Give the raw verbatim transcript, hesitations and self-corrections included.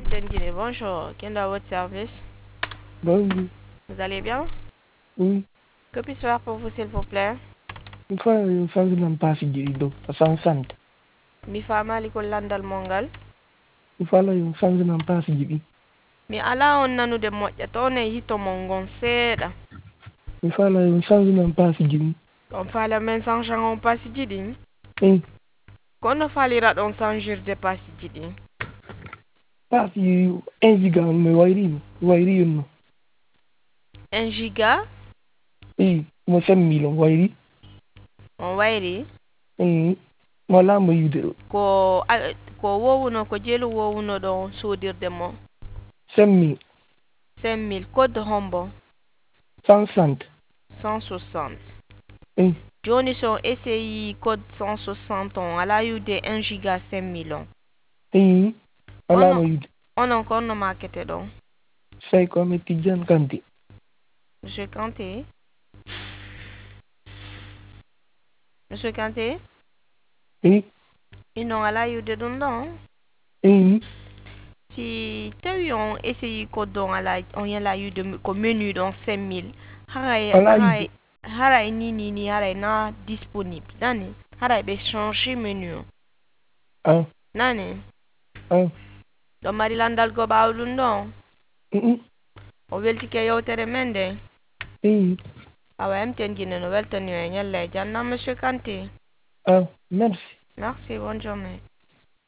Tendine, bonjour. Quel est votre service? Bonjour. Vous allez bien? Oui. Que puis-je faire pour vous, s'il vous plaît? Une fois, une fois, je n'ai pas fait du rideau. Ça sent sant. Mi fama liko landal mongal. Une fois, là, une fois, je n'ai pas fait du rideau. Mi ala on nanude moƴƴa to ne hito mon gon seeɗa. Une fois, là, une fois, je n'ai pas fait du rideau. On fala men sanction on pasiji ɗin. Oui. Kono falira ɗon sanjirde pasiji ɗin. Pas si un giga, mais wairi, wairi, non. Un giga Oui. Moi, cinq millions, wairi. on wayri Oui. Moi, là, moi, yude. ko a- ko wowuno ko jelu wowuno ɗon sodirde mo cinq mille. cinq mille code hombo cent cent. cent soixante. Oui. Joni son essayi code cent soixante on ala yude un giga cinq mille on. Oui. Voilà, Ono moi, yude. onon ko onno makete ɗon. C'est comme un petit Jean Kanté. Monsieur Kanté. Monsieur Kanté. Oui. Inon ala yude ɗum ɗon. Oui. Si tawi on essayi code ɗon ala on yala yude ko menu ɗon cinq mille. Haray Voilà, yude. haray haray ni ni ni haray na disponible nani haray ɓe changer menu o. Ah. Nani Ah. ɗo mari landal go ɓawo ɗum ɗon Oui. o weltike yewtere men nde. Oui. awa emtengine no weltani o e ñalla e jannam monsieur Kanté. Ah. Merci. Merci, bonne journée.